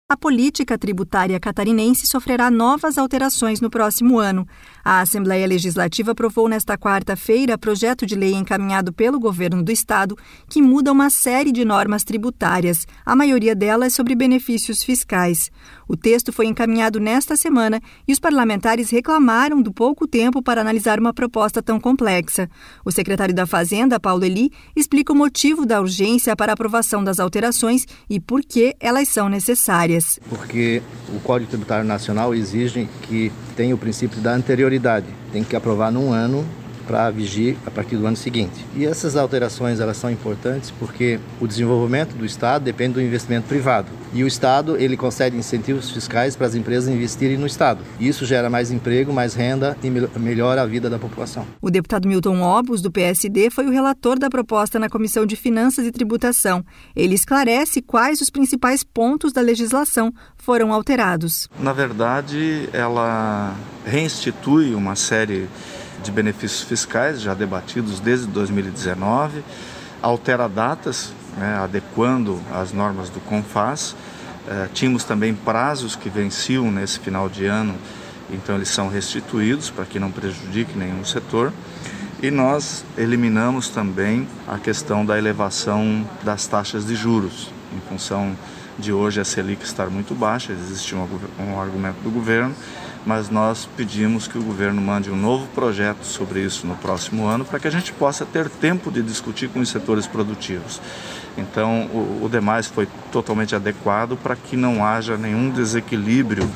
A política tributária catarinense sofrerá novas alterações no próximo ano. A Assembleia Legislativa aprovou nesta quarta-feira projeto de lei encaminhado pelo governo do estado que muda uma série de normas tributárias, a maioria delas sobre benefícios fiscais. O texto foi encaminhado nesta semana e os parlamentares reclamaram do pouco tempo para analisar uma proposta tão complexa. O secretário da Fazenda, Paulo Eli, explica o motivo da urgência para a aprovação das alterações e por que elas são necessárias. Porque o Código Tributário Nacional exige que tenha o princípio da anterioridade. Tem que aprovar num ano para vigir a partir do ano seguinte. E essas alterações elas são importantes porque o desenvolvimento do Estado depende do investimento privado. E o Estado ele concede incentivos fiscais para as empresas investirem no Estado. E isso gera mais emprego, mais renda e melhora a vida da população. O deputado Milton Obos, do PSD, foi o relator da proposta na Comissão de Finanças e Tributação. Ele esclarece quais os principais pontos da legislação foram alterados. Na verdade, ela reinstitui uma série de benefícios fiscais já debatidos desde 2019, altera datas, adequando as normas do CONFAS. Tínhamos também prazos que venciam nesse final de ano, então eles são restituídos para que não prejudique nenhum setor. E nós eliminamos também a questão da elevação das taxas de juros, em função de hoje a Selic estar muito baixa, existe um argumento do governo, mas nós pedimos que o governo mande um novo projeto sobre isso no próximo ano para que a gente possa ter tempo de discutir com os setores produtivos. Então, o demais foi totalmente adequado para que não haja nenhum desequilíbrio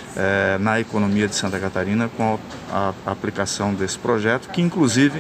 na economia de Santa Catarina com a aplicação desse projeto, que inclusive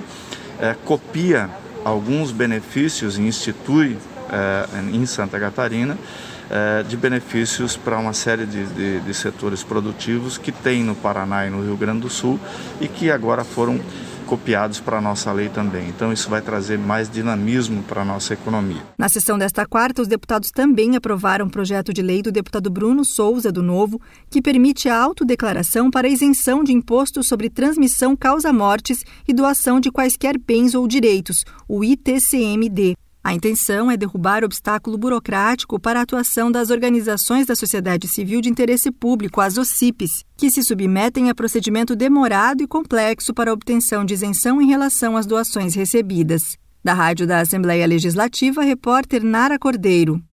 copia alguns benefícios e institui em Santa Catarina de benefícios para uma série de setores produtivos que tem no Paraná e no Rio Grande do Sul e que agora foram copiados para a nossa lei também. Então isso vai trazer mais dinamismo para a nossa economia. Na sessão desta quarta, os deputados também aprovaram um projeto de lei do deputado Bruno Souza, do Novo, que permite a autodeclaração para isenção de imposto sobre transmissão causa-mortes e doação de quaisquer bens ou direitos, o ITCMD. A intenção é derrubar obstáculo burocrático para a atuação das organizações da sociedade civil de interesse público, as OCIPs, que se submetem a procedimento demorado e complexo para a obtenção de isenção em relação às doações recebidas. Da Rádio da Assembleia Legislativa, repórter Nara Cordeiro.